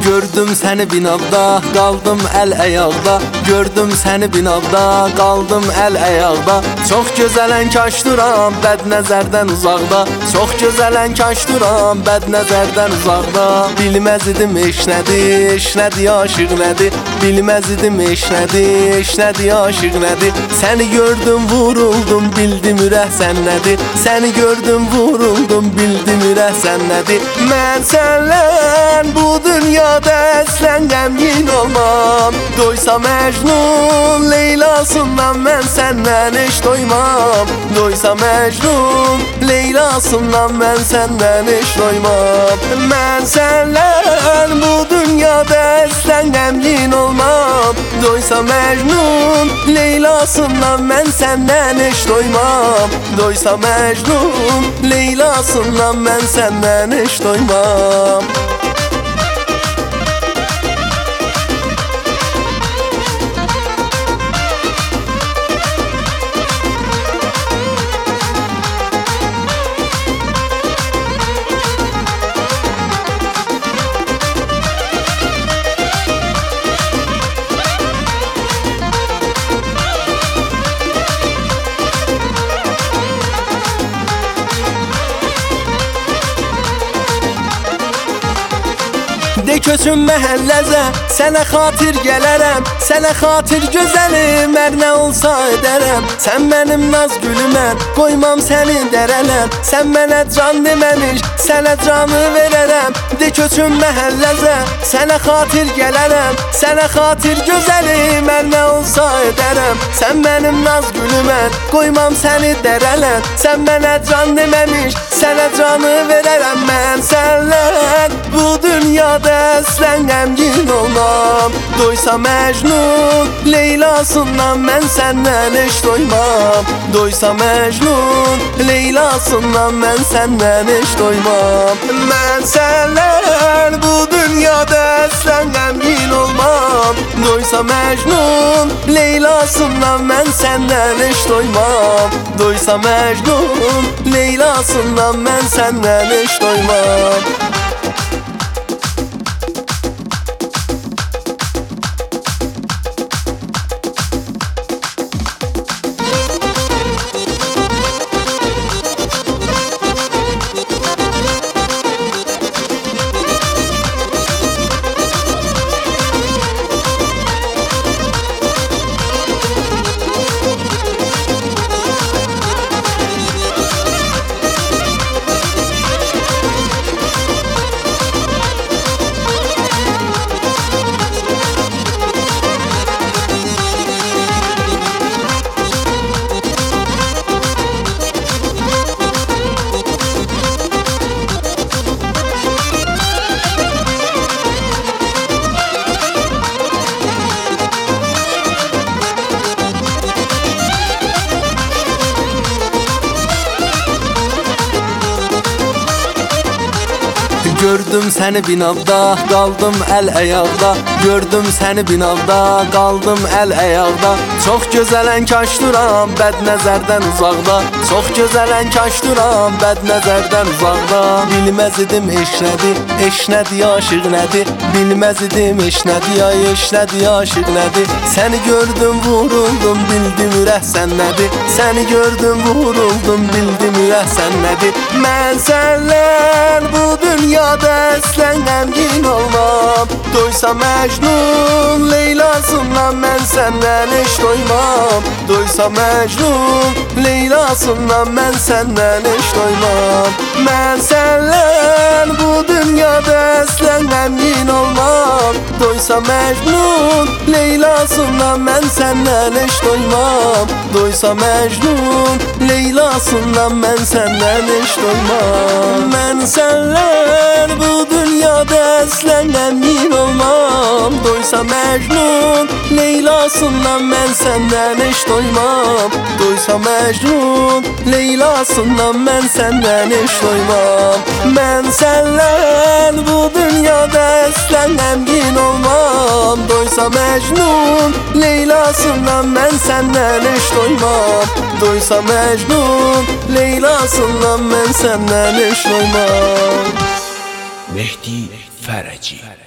Gördüm səni binada, qaldım əl əyaqda. Gördüm səni binada, qaldım əl əyaqda. Çox gözələn kaş duram, bəd nəzərdən uzaqda. Çox gözələn kaş duram, bəd nəzərdən uzaqda. Bilməz idim eş nədir, eş nədir, aşıq nədir. Bilməz idim eş nədir, eş nədir, aşıq nədir. Səni gördüm, vuruldum, bildim ürək sən nədir. Səni gördüm, vuruldum, bildim ürək sən nədir. Mən sənlən bu dünyada əslən qəmgin olmam. Doysa Məcnun Leylasından mən səndən heç doymam. Doysa Məcnun Leylasından mən səndən heç doymam. Mən sənlən bu dünyada əslən qəmgin olmam. Doysa Məcnun Leylasından mən səndən heç doymam. Doysa Məcnun Leylasından mən səndən heç doymam. De köçün məhəlləzə, sənə xatir gələrəm. Sənə xatir gözəlim, hər nə olsa edərəm. Sən mənim naz gülümən, qoymam səni dərələm. Sən mənə can deməmiş, sənə canı verərəm. De köçün məhəlləzə, sənə xatir gələrəm. Sənə xatir gözəlim, hər nə olsa edərəm. Sən mənim naz gülümən, qoymam səni dərələm. Sən mənə can deməmiş, sənə canı verərəm. Mən sənlən bu dünyada əslən qəmgin olmam. Doysa Məcnun Leylasından mən səndən heç doymam. Doysa Məcnun Leylasından mən səndən heç doymam. Mən sənlər bu dünyada əslən qəmgin olmam. Doysa Məcnun Leylasından mən səndən heç doymam. Doysa Məcnun Leylasından mən səndən heç doymam. Gördüm səni binada, qaldım əl əyaqda. Gördüm səni binada, qaldım əl əyaqda. Çox gözələn kaş duram, bəd nəzərdən uzaqda. Çox gözələn kaş duram, bəd nəzərdən uzaqda. Bilməz idim eş nədir, eş nədir, aşıq nədir. Bilməz idim eş nədir, eş nədir, aşıq nədir. Səni gördüm, vuruldum, bildim ürək sən nədir. Səni gördüm, vuruldum, bildim ürək sən nədir. Mən sənlər bu dünyada əslən qəmgin olmam. Doysa Məcnun Leylasından mən səndən heç doymam. Doysa Məcnun Leylasından mən səndən heç doymam. Mən sənlən bu dünyada əslən qəmgin olmam. Doysa Məcnun Leylasından mən səndən heç doymam. Doysa Məcnun Leylasından mən səndən heç doymam. Mən sənlər bu dünyada əslən qəmgin olmam. Doysa Məcnun Leylasından mən səndən heç doymam. Doysa Məcnun Leylasından mən səndən heç doymam. Mən sənlər bu dünyada əslən qəmgin olmam. Doysa Məcnun Leylasından mən səndən heç doymam. Doysa Mecnun Leylasından mən səndən heç doymam. Mehdi Fərəci.